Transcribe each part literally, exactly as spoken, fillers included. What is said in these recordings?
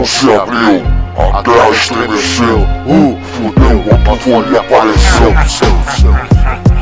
se abriu, a terra estremeceu. Uh, fudeu, Moto Folia apareceu. Seu, seu.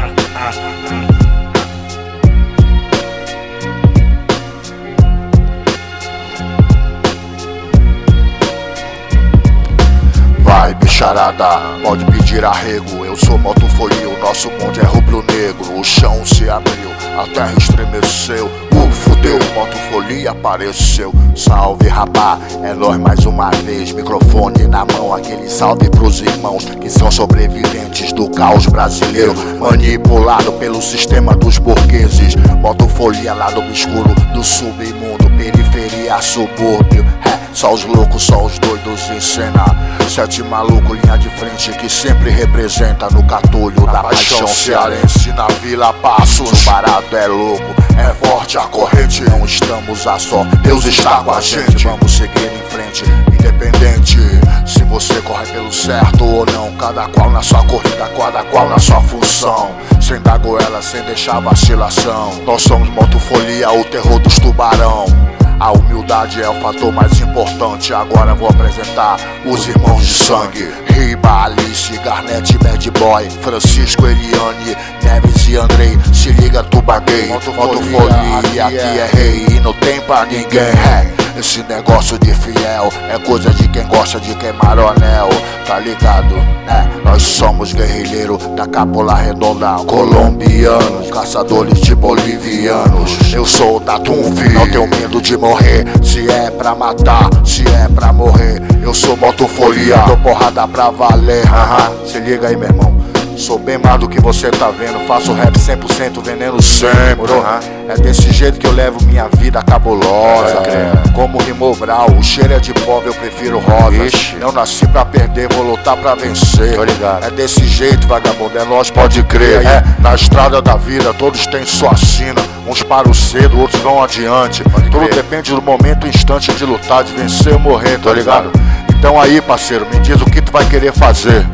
Vai, bicharada, pode pedir arrego. Eu sou Moto Folia, o nosso bonde é rubro-negro. O chão se abriu, a terra estremeceu. Uh, fudeu, Moto Folia apareceu. Salve, rapá, é nós mais uma vez. Microfone na mão, aquele salve pros irmãos que são sobreviventes do caos brasileiro, manipulado pelo sistema dos burgueses. Moto Folia, lado obscuro do submundo, periferia, subúrbio. É, só os loucos, só os doidos em cena. Sete maluco, linha de frente que sempre representa no catulho da paixão cearense. Na Vila Passos, o barato é louco, é forte a corrente, não estamos a só, Deus está com a gente. Vamos seguir em frente, independente se você corre pelo certo ou não. Cada qual na sua corrida, cada qual na sua função, sem dar goela, sem deixar vacilação. Nós somos Moto Folia, o terror dos tubarão. A humildade é o fator mais importante. Agora vou apresentar os irmãos de sangue: Riba, Alice, Garnet, Bad Boy, Francisco, Eliane, Neves e Andrei. Se liga, tu baguei, Moto Folia, aqui é rei e não tem pra ninguém. É, esse negócio de fiel é coisa de quem gosta de queimar o anel, tá ligado? É, nós somos guerrilheiros da Capola Redonda, colombianos, caçadores de bolivianos. Eu sou da Tunfi, não tenho medo de morrer. Se é pra matar, se é pra morrer, eu sou Moto Folia, dou porrada pra valer. Uhum. Se liga aí, meu irmão, sou bem mais do que você tá vendo. Faço rap cem por cento, veneno sempre. Uhum. É desse jeito que eu levo minha vida cabulosa. É. Como rimou Brau, o cheiro é de pobre, eu prefiro rosa. Ixi. Não nasci pra perder, vou lutar pra vencer. É desse jeito, vagabundo, é nós, pode crer. É. Na estrada da vida, todos têm sua sina. Uns param cedo, outros vão adiante. Pode Tudo crer. Depende do momento, instante de lutar, de vencer ou morrer, tá ligado? Então aí, parceiro, me diz o que tu vai querer fazer.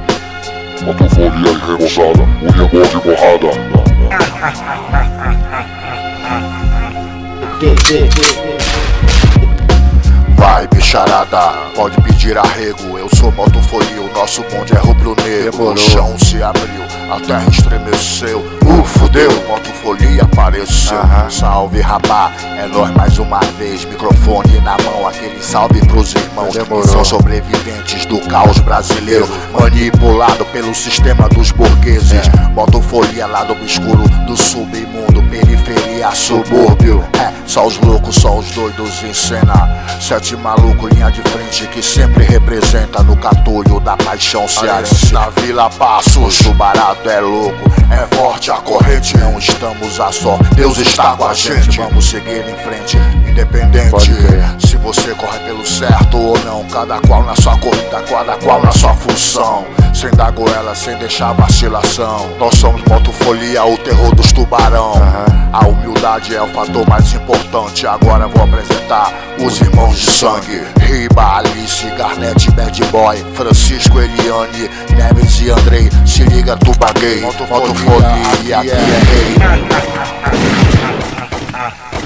Moto Folia e rebolsada, unha boa de borrada. Vai, bicharada, pode pedir arrego. Eu sou Moto Folia, o nosso bonde é rubro-negro. O chão se abriu, a terra estremeceu. Uh, fudeu, Moto Folia apareceu. Uh-huh. Salve, rapá, é nós mais uma vez. Microfone na mão, aquele salve pros irmãos Demorou. Que são sobreviventes do caos brasileiro, manipulado pelo sistema dos burgueses. É. Moto Folia, lado obscuro do submundo, periferia, subúrbio. É, só os loucos, só os doidos em cena. Sete maluco, linha de frente que sempre representa no catulho da paixão cearense. Na Vila Passos, o barato é louco, é forte a corrente, não estamos a só, Deus está com a gente. Vamos seguir em frente, independente se você corre pelo certo ou não. Cada qual na sua corrida, cada qual na sua função, sem dar goela, sem deixar vacilação. Nós somos Moto Folia, o terror dos tubarão. Uhum. A humildade é o fator mais importante. Agora vou apresentar os irmãos de sangue: Riba, Alice, Garnet, Bad Boy, Francisco, Eliane, Neves e Andrei. Se liga, tu baguei, Moto Folia, aqui é rei.